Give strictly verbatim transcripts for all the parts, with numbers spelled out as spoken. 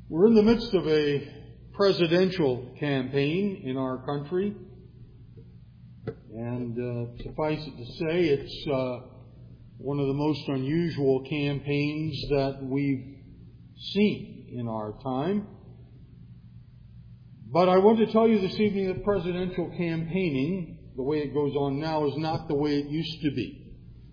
We're in the midst of a presidential campaign in our country, and uh, suffice it to say, it's uh, one of the most unusual campaigns that we've seen in our time. But I want to tell you this evening that presidential campaigning, the way it goes on now, is not the way it used to be.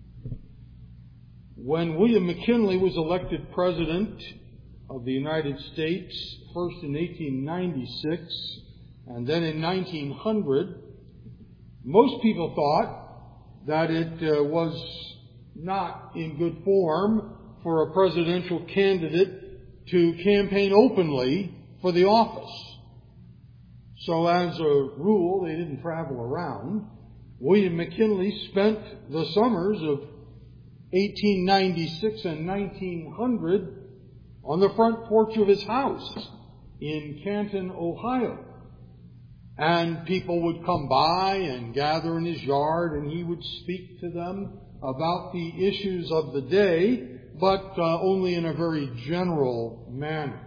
When William McKinley was elected president of the United States, first in eighteen ninety-six and then in nineteen hundred, most people thought that it uh, was not in good form for a presidential candidate to campaign openly for the office. So as a rule, they didn't travel around. William McKinley spent the summers of eighteen ninety-six and nineteen hundred on the front porch of his house in Canton, Ohio. And people would come by and gather in his yard, and he would speak to them about the issues of the day, but uh, only in a very general manner.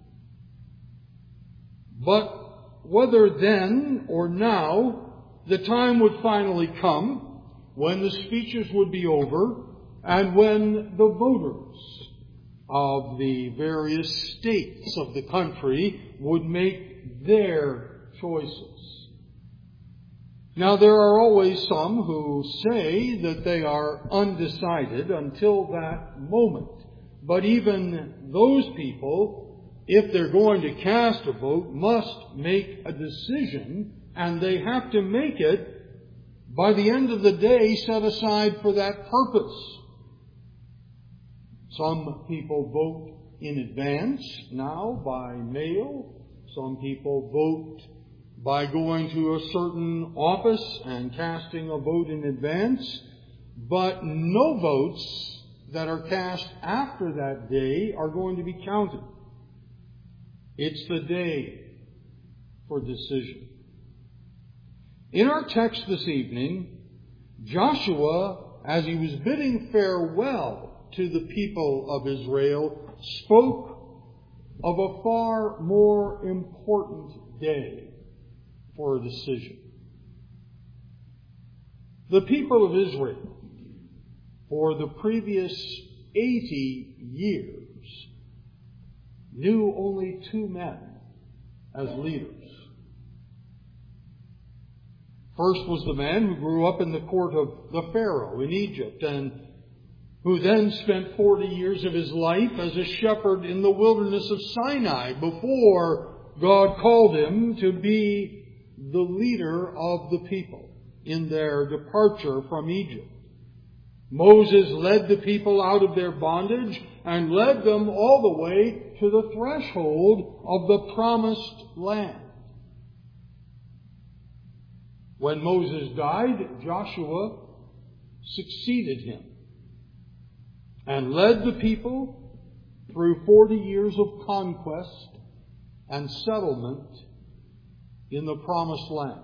But whether then or now, the time would finally come when the speeches would be over and when the voters of the various states of the country would make their choices. Now, there are always some who say that they are undecided until that moment. But even those people, if they're going to cast a vote, must make a decision, and they have to make it by the end of the day set aside for that purpose. Some people vote in advance now by mail. Some people vote by going to a certain office and casting a vote in advance. But no votes that are cast after that day are going to be counted. It's the day for decision. In our text this evening, Joshua, as he was bidding farewell to the people of Israel, spoke of a far more important day for a decision. The people of Israel, for the previous eighty years, knew only two men as leaders. First was the man who grew up in the court of the Pharaoh in Egypt, and who then spent forty years of his life as a shepherd in the wilderness of Sinai before God called him to be the leader of the people in their departure from Egypt. Moses led the people out of their bondage and led them all the way to the threshold of the promised land. When Moses died, Joshua succeeded him and led the people through forty years of conquest and settlement in the promised land.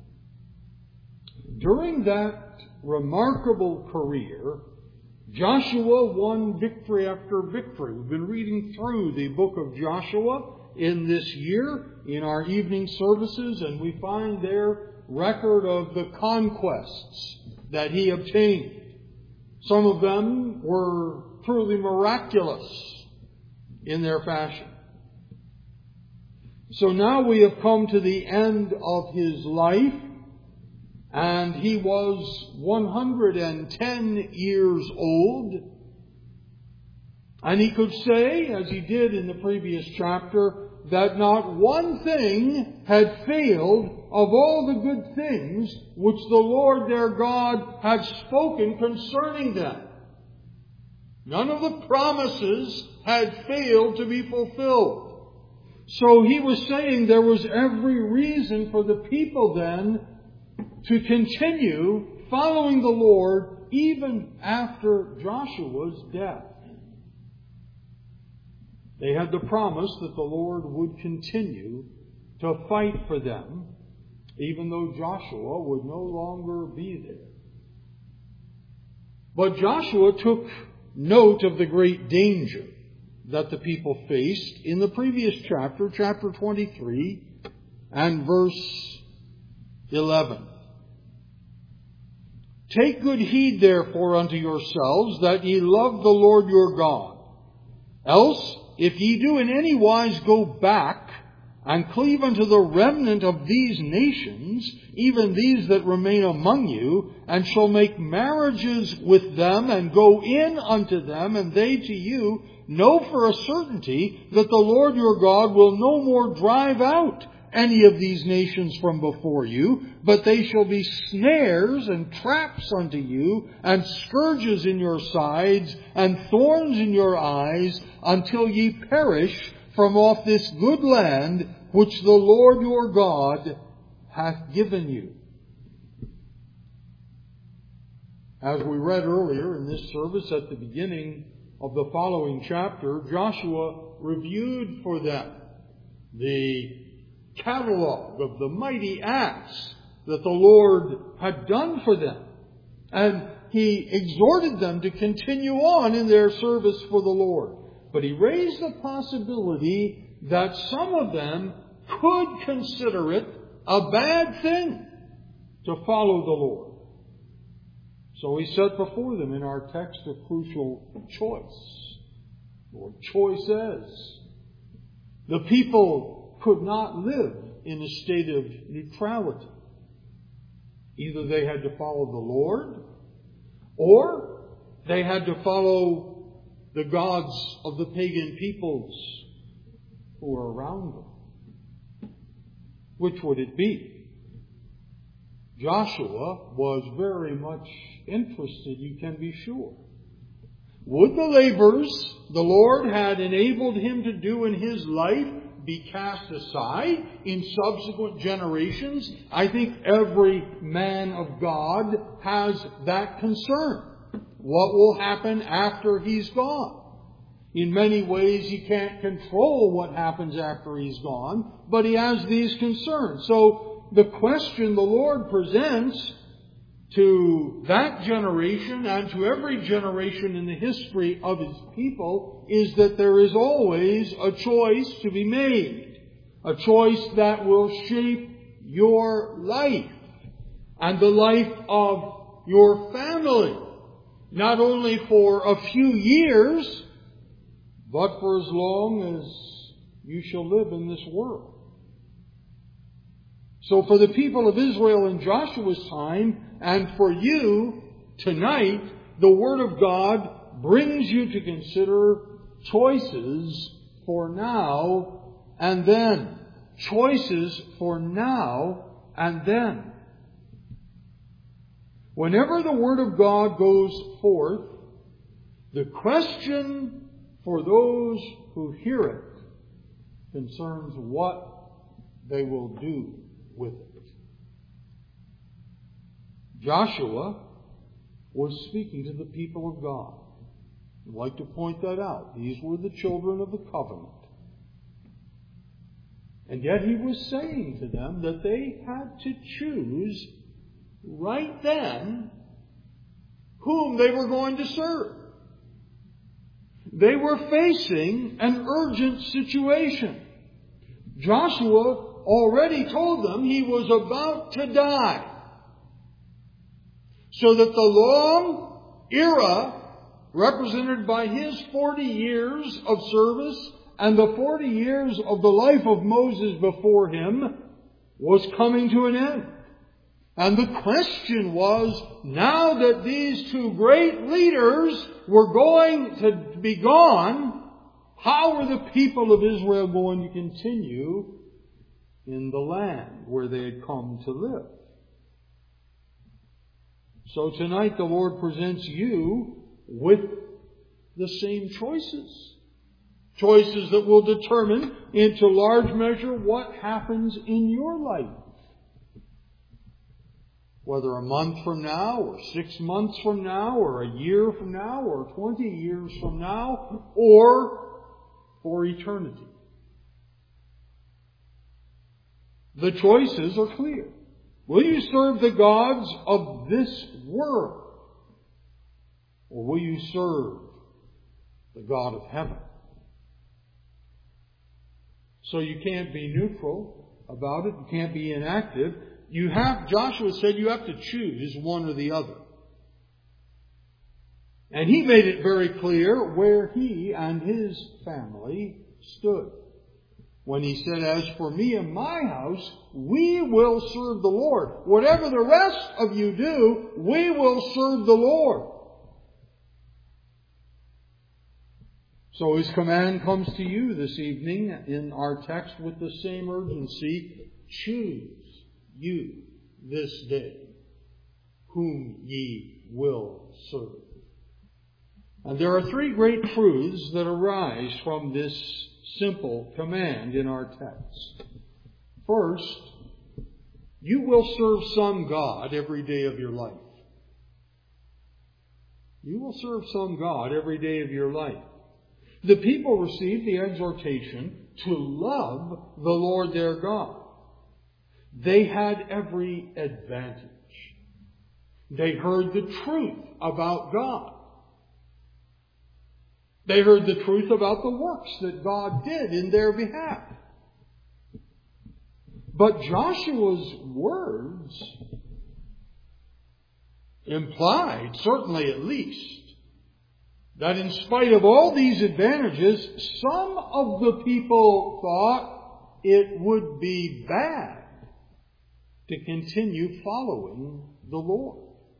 During that remarkable career, Joshua won victory after victory. We've been reading through the book of Joshua in this year in our evening services, and we find there record of the conquests that he obtained. Some of them were truly miraculous in their fashion. So now we have come to the end of his life, and he was one hundred ten years old. And he could say, as he did in the previous chapter, that not one thing had failed of all the good things which the Lord their God had spoken concerning them. None of the promises had failed to be fulfilled. So he was saying there was every reason for the people then to continue following the Lord even after Joshua's death. They had the promise that the Lord would continue to fight for them, even though Joshua would no longer be there. But Joshua took note of the great danger that the people faced in the previous chapter, chapter twenty-three and verse eleven. Take good heed therefore unto yourselves that ye love the Lord your God. Else, if ye do in any wise go back and cleave unto the remnant of these nations, even these that remain among you, and shall make marriages with them, and go in unto them, and they to you, know for a certainty that the Lord your God will no more drive out any of these nations from before you, but they shall be snares and traps unto you, and scourges in your sides, and thorns in your eyes, until ye perish from off this good land which the Lord your God hath given you. As we read earlier in this service at the beginning of the following chapter, Joshua reviewed for them the catalog of the mighty acts that the Lord had done for them. And he exhorted them to continue on in their service for the Lord. But he raised the possibility that some of them could consider it a bad thing to follow the Lord. So he set before them in our text a crucial choice, or choices. The people could not live in a state of neutrality. Either they had to follow the Lord, or they had to follow the gods of the pagan peoples who were around them. Which would it be? Joshua was very much interested, you can be sure. Would the labors the Lord had enabled him to do in his life be cast aside in subsequent generations? I think every man of God has that concern. What will happen after he's gone? In many ways, he can't control what happens after he's gone, but he has these concerns. So the question the Lord presents to that generation and to every generation in the history of His people is that there is always a choice to be made. A choice that will shape your life and the life of your family. Not only for a few years, but for as long as you shall live in this world. So for the people of Israel in Joshua's time, and for you tonight, the Word of God brings you to consider choices for now and then. Choices for now and then. Whenever the Word of God goes forth, the question for those who hear it concerns what they will do with it. Joshua was speaking to the people of God. I'd like to point that out. These were the children of the covenant. And yet he was saying to them that they had to choose right then whom they were going to serve. They were facing an urgent situation. Joshua already told them he was about to die. So that the long era represented by his forty years of service and the forty years of the life of Moses before him was coming to an end. And the question was, now that these two great leaders were going to be gone, how were the people of Israel going to continue in the land where they had come to live? So tonight the Lord presents you with the same choices. Choices that will determine, into large measure, what happens in your life. Whether a month from now, or six months from now, or a year from now, or twenty years from now, or for eternity. The choices are clear. Will you serve the gods of this world? Or will you serve the God of heaven? So you can't be neutral about it. You can't be inactive. You have, Joshua said, you have to choose one or the other. And he made it very clear where he and his family stood. When he said, as for me and my house, we will serve the Lord. Whatever the rest of you do, we will serve the Lord. So his command comes to you this evening in our text with the same urgency. Choose you this day whom ye will serve. And there are three great truths that arise from this simple command in our text. First, you will serve some God every day of your life. You will serve some God every day of your life. The people received the exhortation to love the Lord their God. They had every advantage. They heard the truth about God. They heard the truth about the works that God did in their behalf. But Joshua's words implied, certainly at least, that in spite of all these advantages, some of the people thought it would be bad to continue following the Lord.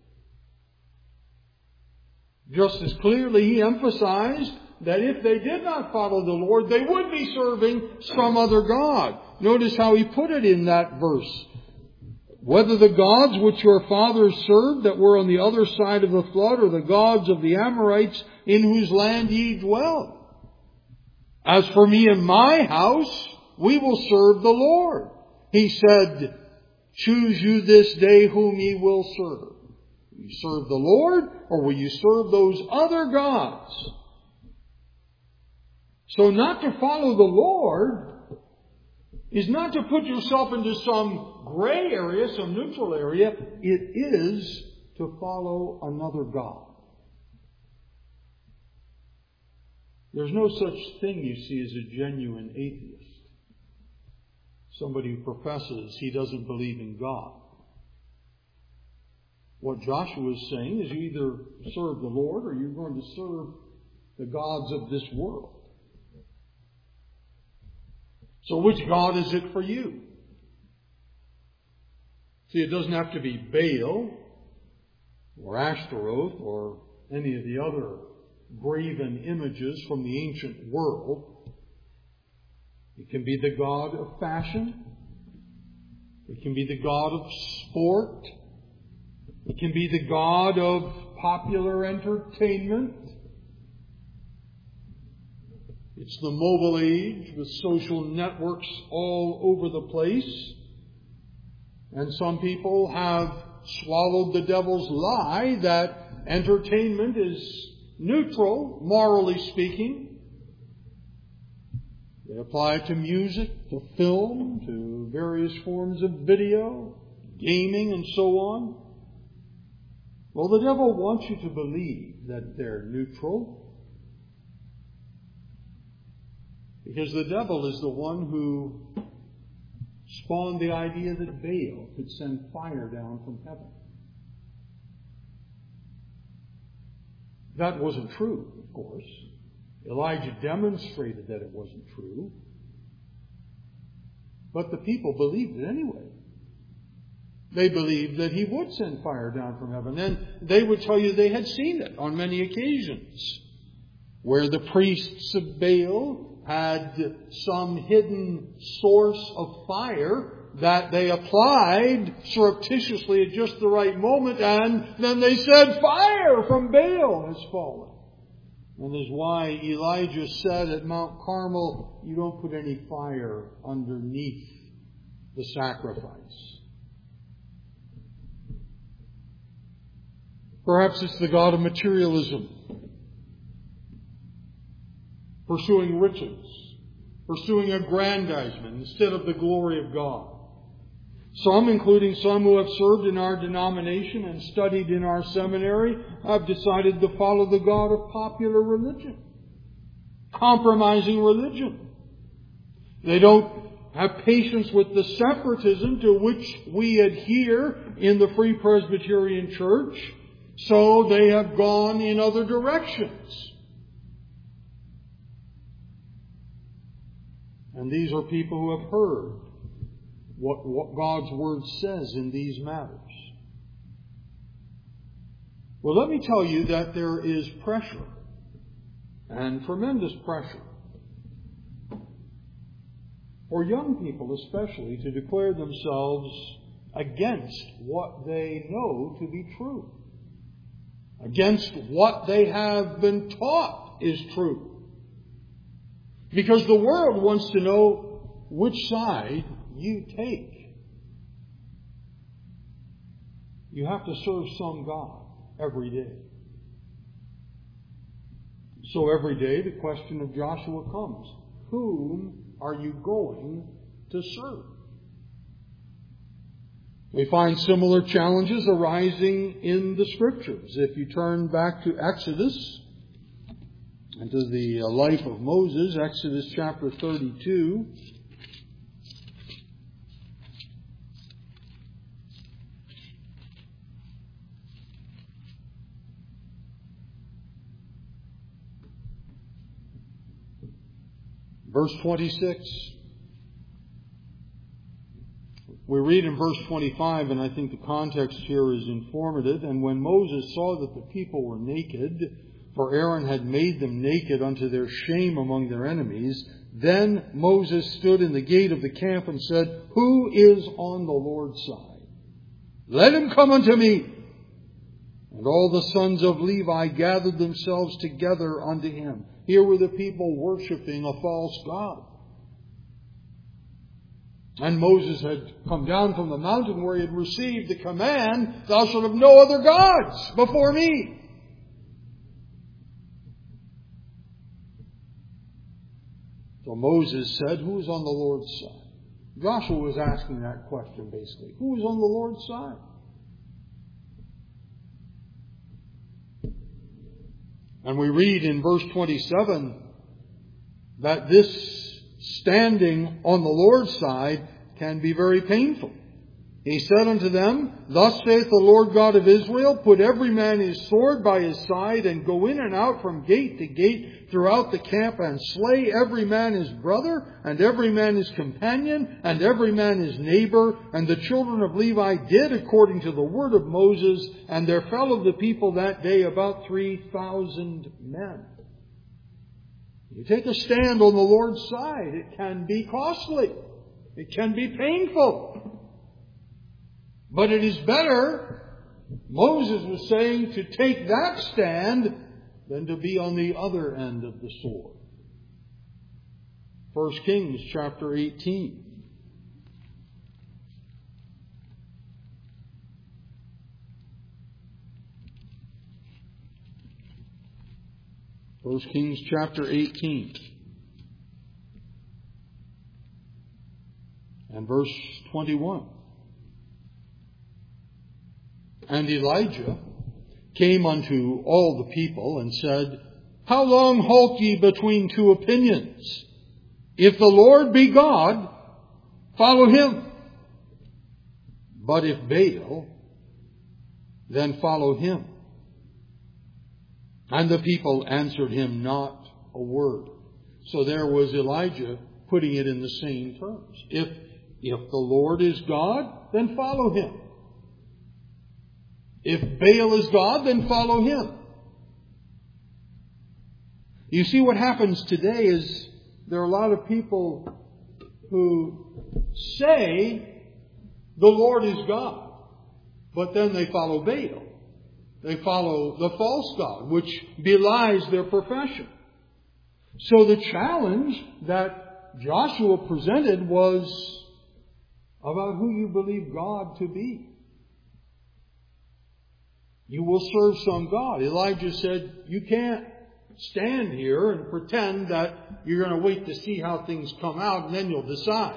Just as clearly, he emphasized that if they did not follow the Lord, they would be serving some other God. Notice how he put it in that verse. Whether the gods which your fathers served that were on the other side of the flood, or the gods of the Amorites in whose land ye dwell. As for me and my house, we will serve the Lord. He said, choose you this day whom ye will serve. Will you serve the Lord, or will you serve those other gods? So not to follow the Lord is not to put yourself into some gray area, some neutral area. It is to follow another God. There's no such thing, you see, as a genuine atheist. Somebody who professes he doesn't believe in God. What Joshua is saying is you either serve the Lord or you're going to serve the gods of this world. So which God is it for you? See, it doesn't have to be Baal or Ashtaroth or any of the other graven images from the ancient world. It can be the god of fashion. It can be the god of sport. It can be the god of popular entertainment. It's the mobile age with social networks all over the place. And some people have swallowed the devil's lie that entertainment is neutral, morally speaking. They apply it to music, to film, to various forms of video, gaming, and so on. Well, the devil wants you to believe that they're neutral, because the devil is the one who spawned the idea that Baal could send fire down from heaven. That wasn't true, of course. Elijah demonstrated that it wasn't true. But the people believed it anyway. They believed that he would send fire down from heaven. And they would tell you they had seen it on many occasions, where the priests of Baal had some hidden source of fire that they applied surreptitiously at just the right moment, and then they said, fire from Baal has fallen. And that's why Elijah said at Mount Carmel, you don't put any fire underneath the sacrifice. Perhaps it's the god of materialism, pursuing riches, pursuing aggrandizement instead of the glory of God. Some, including some who have served in our denomination and studied in our seminary, have decided to follow the god of popular religion, compromising religion. They don't have patience with the separatism to which we adhere in the Free Presbyterian Church, so they have gone in other directions. And these are people who have heard what, what God's Word says in these matters. Well, let me tell you that there is pressure, and tremendous pressure, for young people especially, to declare themselves against what they know to be true, against what they have been taught is true. Because the world wants to know which side you take. You have to serve some God every day. So every day the question of Joshua comes. Whom are you going to serve? We find similar challenges arising in the Scriptures. If you turn back to Exodus and to the life of Moses, Exodus chapter thirty-two. Verse twenty-six. We read in verse twenty-five, and I think the context here is informative. And when Moses saw that the people were naked, for Aaron had made them naked unto their shame among their enemies, then Moses stood in the gate of the camp and said, Who is on the Lord's side? Let him come unto me. And all the sons of Levi gathered themselves together unto him. Here were the people worshiping a false god. And Moses had come down from the mountain where he had received the command, Thou shalt have no other gods before me. So Moses said, Who is on the Lord's side? Joshua was asking that question basically. Who is on the Lord's side? And we read in verse twenty-seven that this standing on the Lord's side can be very painful. He said unto them, Thus saith the Lord God of Israel, Put every man his sword by his side, and go in and out from gate to gate throughout the camp, and slay every man his brother, and every man his companion, and every man his neighbor. And the children of Levi did according to the word of Moses, and there fell of the people that day about three thousand men. You take a stand on the Lord's side, it can be costly. It can be painful. But it is better, Moses was saying, to take that stand than to be on the other end of the sword. First Kings chapter eighteen. First Kings chapter eighteen. And verse twenty-one. And Elijah came unto all the people and said, How long halt ye between two opinions? If the Lord be God, follow him. But if Baal, then follow him. And the people answered him not a word. So there was Elijah putting it in the same terms. If, if the Lord is God, then follow him. If Baal is God, then follow him. You see, what happens today is there are a lot of people who say the Lord is God, but then they follow Baal. They follow the false god, which belies their profession. So the challenge that Joshua presented was about who you believe God to be. You will serve some God. Elijah said, you can't stand here and pretend that you're going to wait to see how things come out and then you'll decide.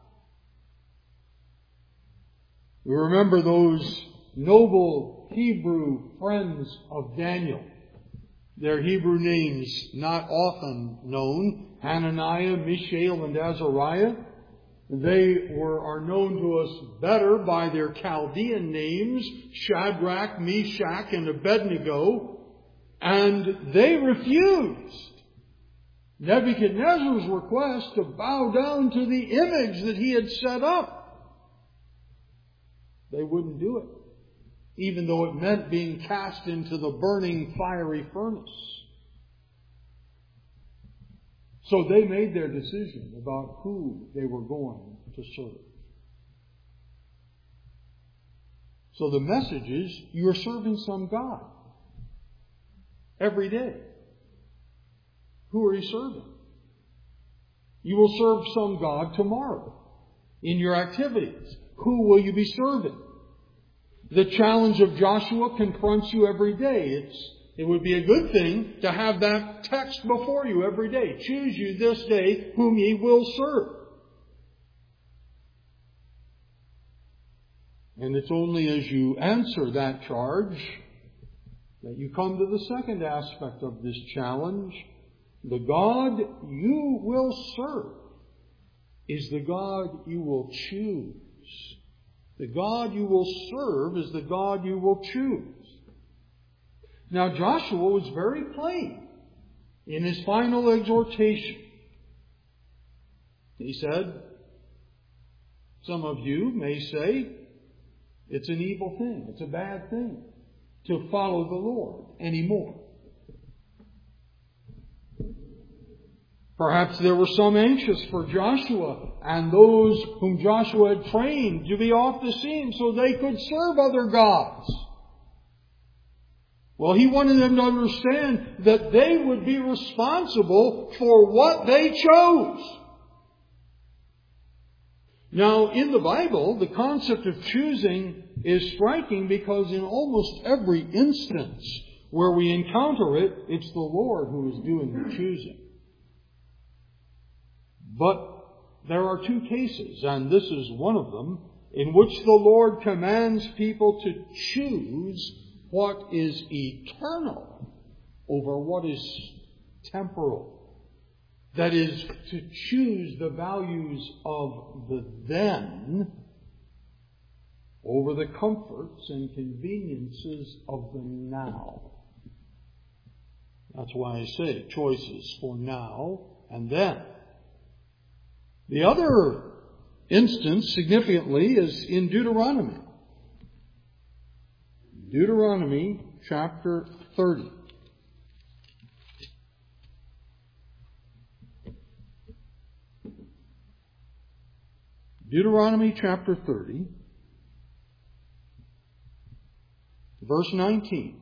We remember those noble Hebrew friends of Daniel. Their Hebrew names not often known. Hananiah, Mishael, and Azariah. They were, are known to us better by their Chaldean names, Shadrach, Meshach, and Abednego. And they refused Nebuchadnezzar's request to bow down to the image that he had set up. They wouldn't do it, even though it meant being cast into the burning fiery furnace. So they made their decision about who they were going to serve. So the message is, you're serving some God every day. Who are you serving? You will serve some God tomorrow in your activities. Who will you be serving? The challenge of Joshua confronts you every day. It's, it would be a good thing to have that text before you every day. Choose you this day whom ye will serve. And it's only as you answer that charge that you come to the second aspect of this challenge. The God you will serve is the God you will choose. The God you will serve is the God you will choose. Now Joshua was very plain in his final exhortation. He said, some of you may say, it's an evil thing, it's a bad thing to follow the Lord anymore. Perhaps there were some anxious for Joshua and those whom Joshua had trained to be off the scene so they could serve other gods. Well, he wanted them to understand that they would be responsible for what they chose. Now, in the Bible, the concept of choosing is striking because in almost every instance where we encounter it, it's the Lord who is doing the choosing. But there are two cases, and this is one of them, in which the Lord commands people to choose what is eternal over what is temporal. That is, to choose the values of the then over the comforts and conveniences of the now. That's why I say choices for now and then. The other instance, significantly, is in Deuteronomy. Deuteronomy chapter thirty. Deuteronomy chapter thirty, verse nineteen.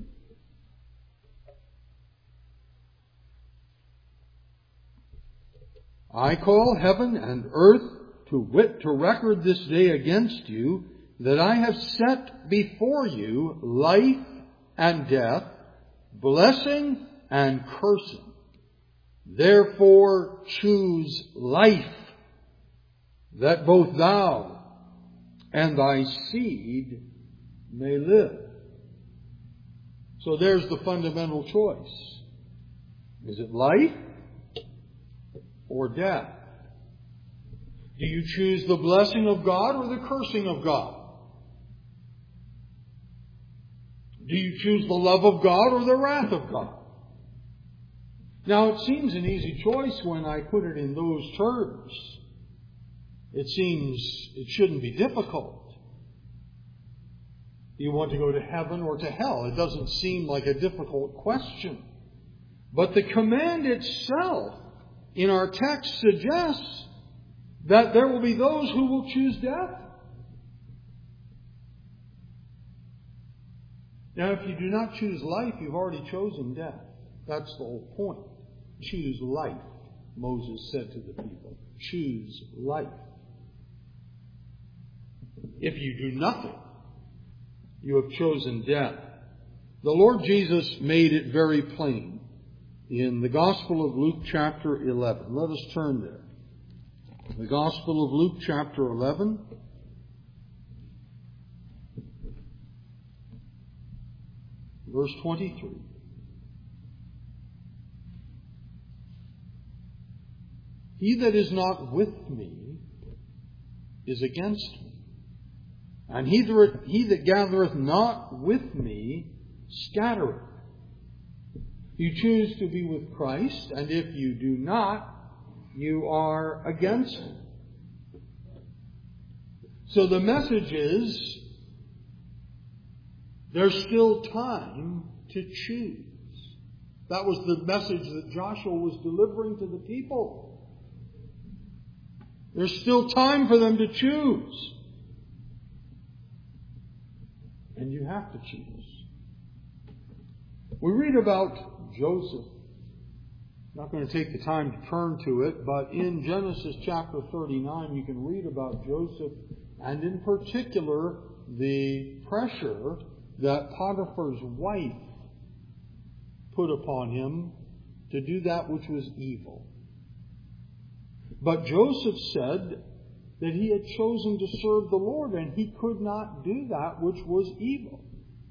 I call heaven and earth to wit to record this day against you, that I have set before you life and death, blessing and cursing. Therefore choose life, that both thou and thy seed may live. So there's the fundamental choice. Is it life or death? Do you choose the blessing of God or the cursing of God? Do you choose the love of God or the wrath of God? Now, it seems an easy choice when I put it in those terms. It seems it shouldn't be difficult. Do you want to go to heaven or to hell? It doesn't seem like a difficult question. But the command itself in our text suggests that there will be those who will choose death. Now, if you do not choose life, you've already chosen death. That's the whole point. Choose life, Moses said to the people. Choose life. If you do nothing, you have chosen death. The Lord Jesus made it very plain in the Gospel of Luke chapter eleven. Let us turn there. The Gospel of Luke chapter eleven. Verse twenty-three. He that is not with me is against me. And he that, he that gathereth not with me scattereth. You choose to be with Christ, and if you do not, you are against Him. So the message is, there's still time to choose. That was the message that Joshua was delivering to the people. There's still time for them to choose. And you have to choose. We read about Joseph. I'm not going to take the time to turn to it, but in Genesis chapter thirty-nine, you can read about Joseph, and in particular, the pressure that Potiphar's wife put upon him to do that which was evil. But Joseph said that he had chosen to serve the Lord, and he could not do that which was evil.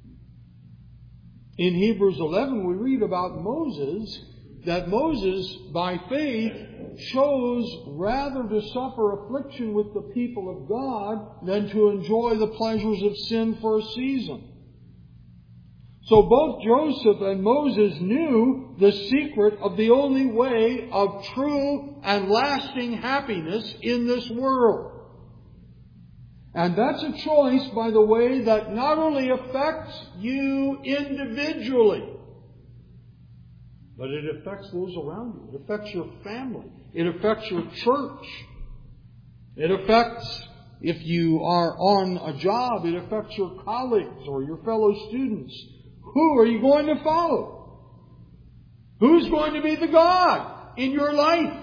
In Hebrews eleven, we read about Moses, that Moses, by faith, chose rather to suffer affliction with the people of God than to enjoy the pleasures of sin for a season. So both Joseph and Moses knew the secret of the only way of true and lasting happiness in this world. And that's a choice, by the way, that not only affects you individually, but it affects those around you. It affects your family. It affects your church. It affects, if you are on a job, it affects your colleagues or your fellow students. Who are you going to follow? Who's going to be the God in your life?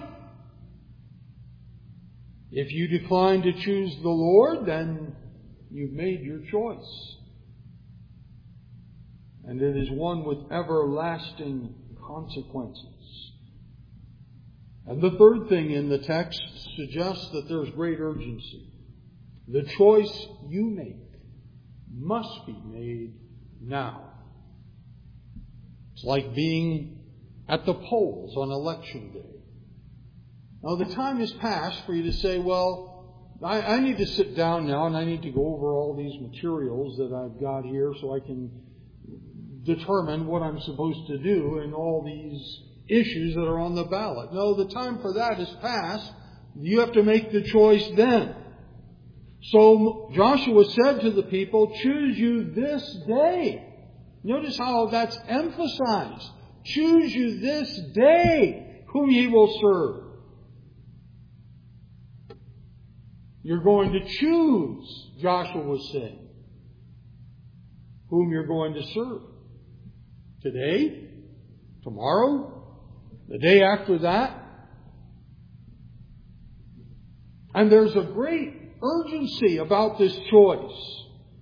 If you decline to choose the Lord, then you've made your choice. And it is one with everlasting consequences. And the third thing in the text suggests that there's great urgency. The choice you make must be made now. It's like being at the polls on election day. Now, the time has passed for you to say, well, I, I need to sit down now and I need to go over all these materials that I've got here so I can determine what I'm supposed to do in all these issues that are on the ballot. No, the time for that is past. You have to make the choice then. So Joshua said to the people, choose you this day. Notice how that's emphasized. Choose you this day whom ye will serve. You're going to choose, Joshua was saying, whom you're going to serve. Today, tomorrow, the day after that. And there's a great urgency about this choice.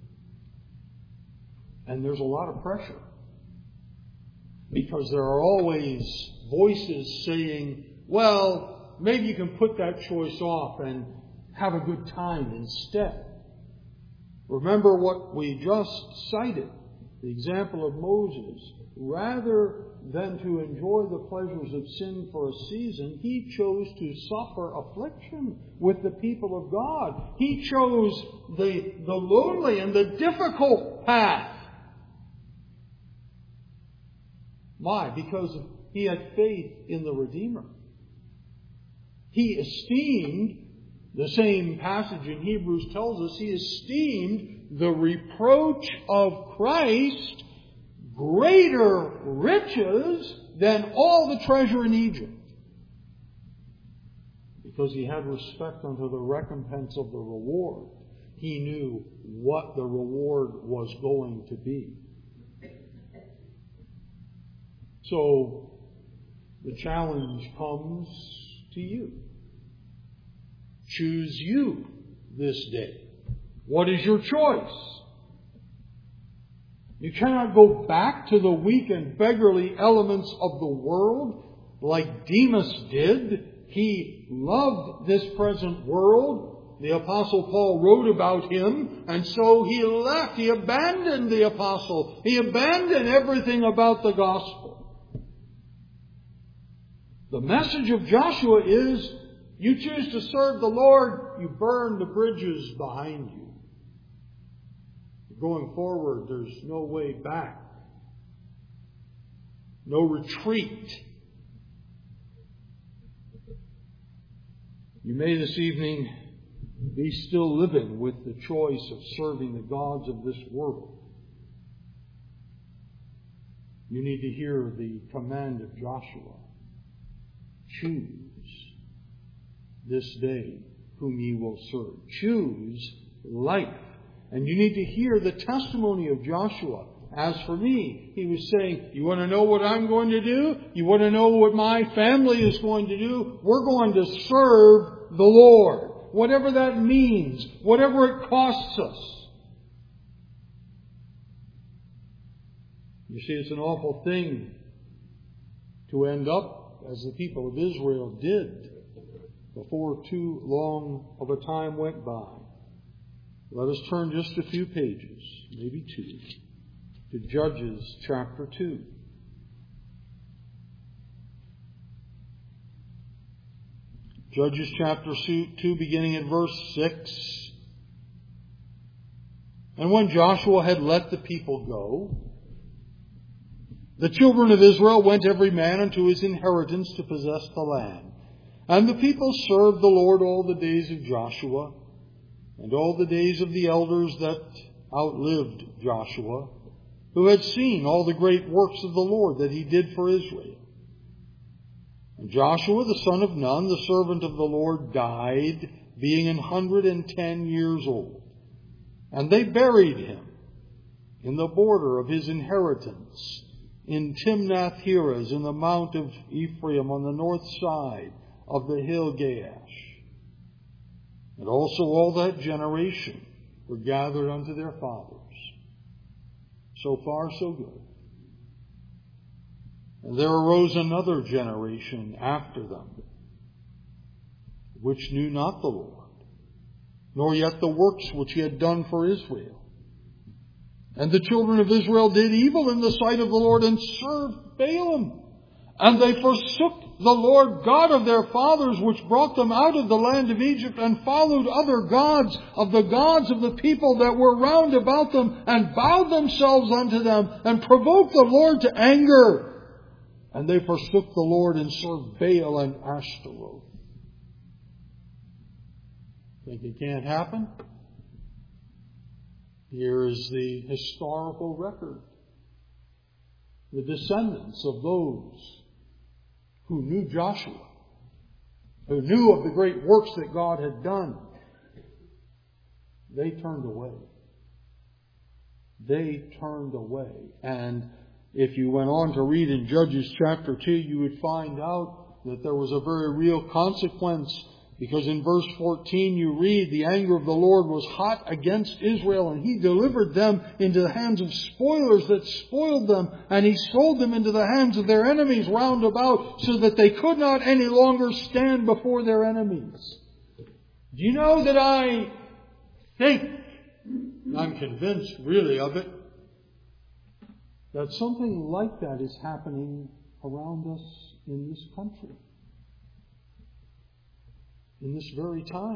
And there's a lot of pressure. Because there are always voices saying, well, maybe you can put that choice off and have a good time instead. Remember what we just cited, the example of Moses. Rather than to enjoy the pleasures of sin for a season, he chose to suffer affliction with the people of God. He chose the, the lonely and the difficult path. Why? Because he had faith in the Redeemer. He esteemed, the same passage in Hebrews tells us, he esteemed the reproach of Christ greater riches than all the treasure in Egypt. Because he had respect unto the recompense of the reward. He knew what the reward was going to be. So, the challenge comes to you. Choose you this day. What is your choice? You cannot go back to the weak and beggarly elements of the world like Demas did. He loved this present world. The Apostle Paul wrote about him, and so he left. He abandoned the Apostle. He abandoned everything about the gospel. The message of Joshua is, You choose to serve the Lord, you burn the bridges behind you. Going forward, there's no way back. No retreat. You may this evening be still living with the choice of serving the gods of this world. You need to hear the command of Joshua. Choose this day whom ye will serve. Choose life. And you need to hear the testimony of Joshua. As for me, he was saying, you want to know what I'm going to do? You want to know what my family is going to do? We're going to serve the Lord. Whatever that means. Whatever it costs us. You see, it's an awful thing to end up as the people of Israel did before too long of a time went by. Let us turn just a few pages, maybe two, to Judges chapter two. Judges chapter two, beginning at verse six. And when Joshua had let the people go, the children of Israel went every man unto his inheritance to possess the land. And the people served the Lord all the days of Joshua, and all the days of the elders that outlived Joshua, who had seen all the great works of the Lord that he did for Israel. And Joshua the son of Nun, the servant of the Lord, died, being an hundred and ten years old. And they buried him in the border of his inheritance, in Timnath-Heres, in the mount of Ephraim, on the north side of the hill Gaash. And also all that generation were gathered unto their fathers. So far, so good. And there arose another generation after them, which knew not the Lord, nor yet the works which he had done for Israel. And the children of Israel did evil in the sight of the Lord, and served Baalim. And they forsook the Lord God of their fathers, which brought them out of the land of Egypt, and followed other gods of the gods of the people that were round about them, and bowed themselves unto them, and provoked the Lord to anger. And they forsook the Lord, and served Baal and Ashtaroth. Think it can't happen? Here is the historical record. The descendants of those who knew Joshua, who knew of the great works that God had done, they turned away. They turned away. And if you went on to read in Judges chapter two, you would find out that there was a very real consequence. Because in verse fourteen you read, the anger of the Lord was hot against Israel, and he delivered them into the hands of spoilers that spoiled them, and he sold them into the hands of their enemies round about, so that they could not any longer stand before their enemies. Do you know that I think, I'm convinced really of it, that something like that is happening around us in this country? In this very time.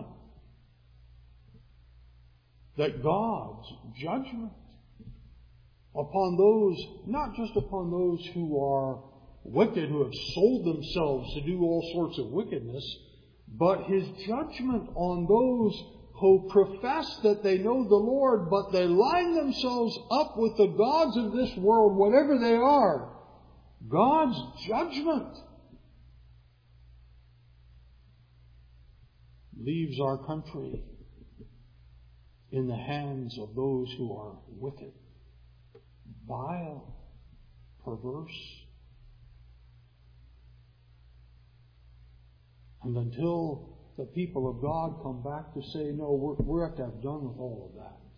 That God's judgment upon those, not just upon those who are wicked, who have sold themselves to do all sorts of wickedness, but His judgment on those who profess that they know the Lord, but they line themselves up with the gods of this world, whatever they are. God's judgment leaves our country in the hands of those who are wicked, vile, perverse. And until the people of God come back to say, no, we're, we have to have done with all of that.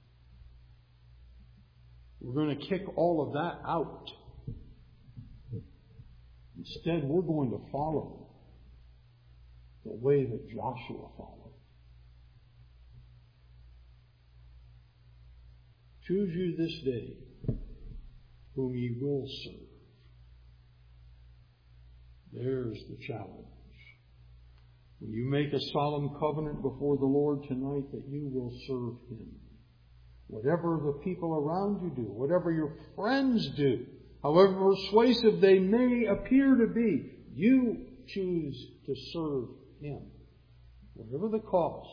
We're going to kick all of that out. Instead, we're going to follow the way that Joshua followed. Choose you this day whom ye will serve. There's the challenge. Will you make a solemn covenant before the Lord tonight that you will serve Him? Whatever the people around you do, whatever your friends do, however persuasive they may appear to be, you choose to serve Him, whatever the cost.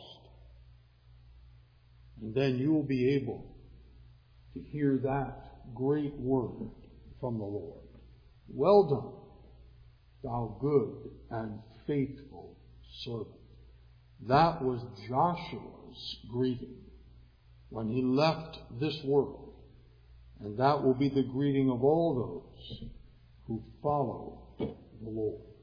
And then you will be able to hear that great word from the Lord. Well done, thou good and faithful servant. That was Joshua's greeting when he left this world. And that will be the greeting of all those who follow the Lord.